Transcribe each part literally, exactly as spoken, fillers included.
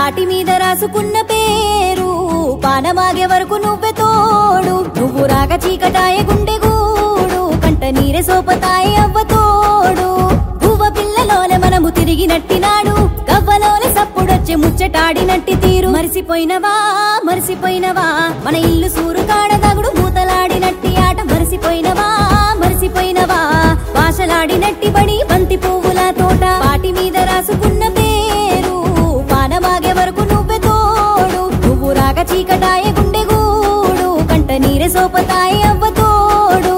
పాటి మీద రాసుకున్న పేరు పానమాగే వరకు నువ్వే తోడు నువ్వు రాగ చీకటాయ గుండె గూడు కంట నీరే సోపతాయి అవ్వ తోడు గువ్వ పిల్లలోనే మనము తిరిగి నట్టినాడు గవ్వలోనే సప్పుడొచ్చే ముచ్చటాడినట్టి తీరు మరిసిపోయినవా మరిసిపోయినవా మన ఇల్లు సూరు కాడ దగుడు మూతలాడినట్టి ఆట మరిసిపోయినవా మరిసిపోయినవా భాషలాడినట్టి బడి బంతి పువ్వుల తోట పాటి మీద రాసుకున్న పేరు పానమాగే వరకు నువ్వే తోడు నువ్వు రాగ చీకటాయ గుండె గూడు కంట నీరే సోపతాయి అవ్వ తోడు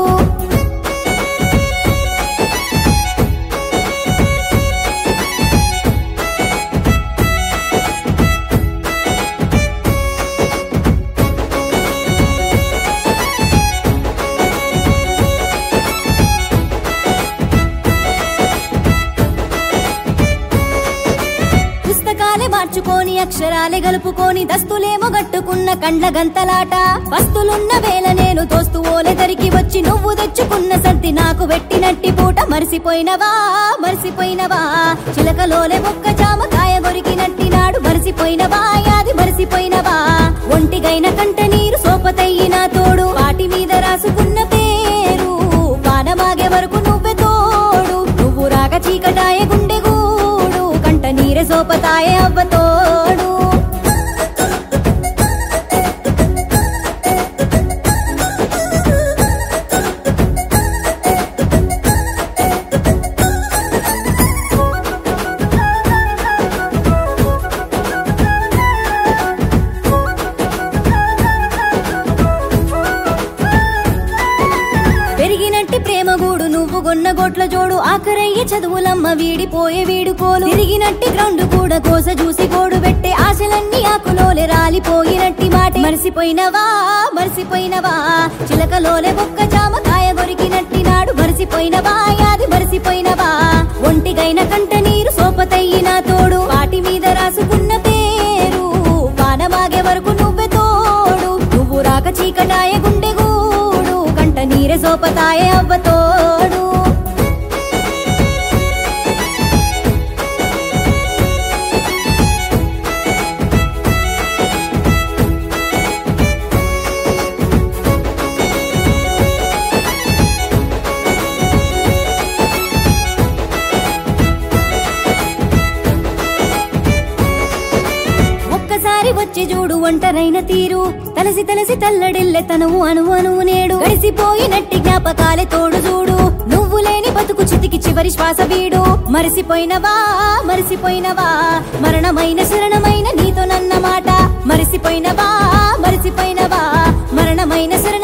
మార్చుకోని అక్షరాలే గలుపుకోని దస్తులేమో గట్టుకున్న కండ్ల గంతలాట వస్తులున్న వేళ నేను దోస్తు ఓలే దరికి వచ్చి నువ్వు తెచ్చుకున్న సంతి నాకు పెట్టినట్టి పూట మరిసిపోయినవా మరిసిపోయినవా చిలకలోలే మొక్క జామకాయ గొరికినట్టినాడు మరిసిపోయినవా యాది మరిసిపోయినవా ఒంటిగైన కంట నీరు సోపతయ్యిన తోడు పాటి మీద రాసుకున్న పేరు పానమాగే వరకు నువ్వే తోడు నువ్వు రాగ చీకటాయ గుండె గూడు కంట నీరే సోపతాయ అవ్వ తోడు పెరిగినట్టి ప్రేమగూడు నువ్వు గొన్న గోట్ల జోడు ఆఖరయ్యే చదువులమ్మ వీడిపోయే వీడుకోలు తిరిగినట్టి గ్రౌండ్ కూడా కోస చూసి కోడు పెట్టే ఆశలన్నీ ఆకులోలే రాలిపోయినట్టి మాట మరిసిపోయినవా మరిసిపోయినవా చిలకలోలే బొక్క జామకాయ గొరికినట్టి నాడు మరిసిపోయినవా యాది మరిసిపోయినవా ఒంటిగైన కంట నీరు సోపతయ్యిన తోడు పాటి మీద రాసుకున్న పేరు పానమాగే వరకు నువ్వే తోడు నువ్వు రాక చీకటాయ గుండె గూడు కంట నీరే సోపతాయ అవ్వ తోడు ఒక్కసారి వచ్చి చూడు ఒంటరైన తీరు తలసి తలసి తల్లడిల్లె తనువు అణువు అణువు నేడు గడిసిపోయినట్టి జ్ఞాపకాలే తోడు చూడు నువ్వు లేని బతుకు చితికి చివరి శ్వాస వీడు మరిసిపోయినవా మరిసిపోయినవా మరణమైన శరణమైన నీతో నన్న మాట మరిసిపోయినవా మరిసిపోయినవా మరణమైన శరణ